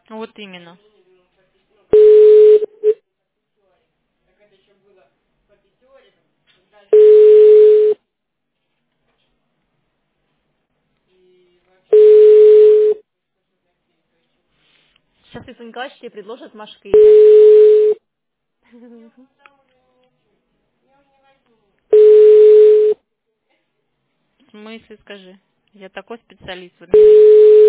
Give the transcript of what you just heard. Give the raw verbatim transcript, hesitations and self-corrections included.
Вот именно. Сейчас Иван Николаевич тебе предложит Машка играть. В смысле, скажи? Я такой специалист в организации.